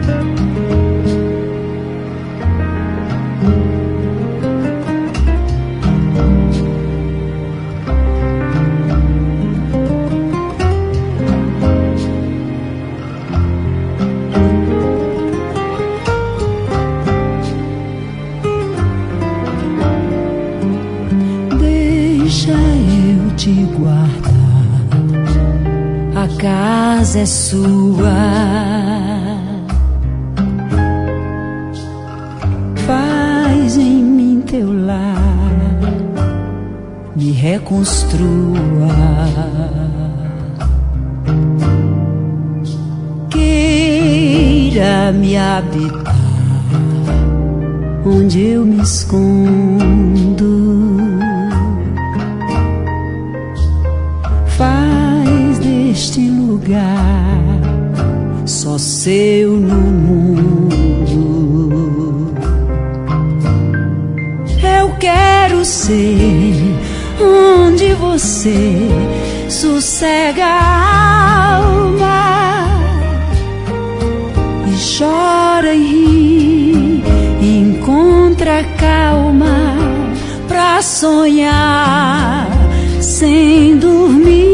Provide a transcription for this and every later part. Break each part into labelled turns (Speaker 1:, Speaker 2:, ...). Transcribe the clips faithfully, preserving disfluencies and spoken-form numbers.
Speaker 1: Deixa eu te guardar, a casa é sua. Faz em mim teu lar, me reconstrua. Queira me habitar onde eu me escondo. Faz deste lugar só seu no mundo. Eu quero ser onde você sossega a alma e chora e ri e encontra calma pra sonhar sem dormir.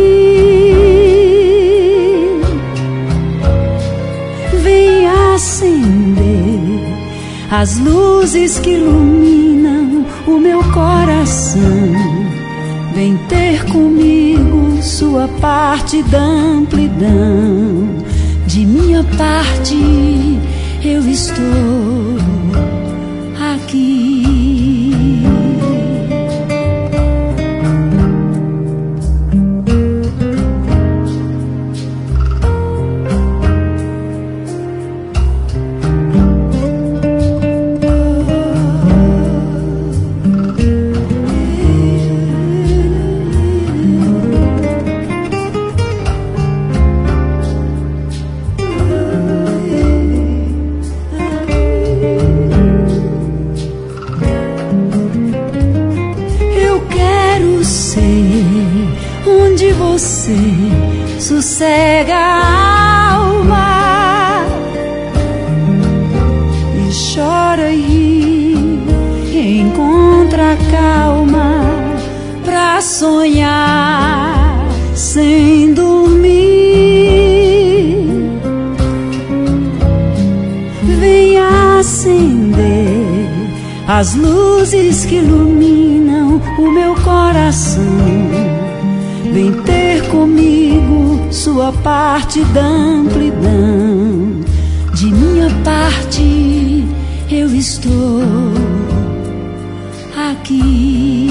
Speaker 1: Vem acender as luzes que iluminam o meu coração. Vem ter comigo sua parte da amplidão. De minha parte eu estou aqui. Onde você sossega a alma e chora e ri e encontra calma pra sonhar sem dormir. Vem acender as luzes que iluminam o meu coração. Vem ter comigo sua parte da amplidão. De minha parte eu estou aqui.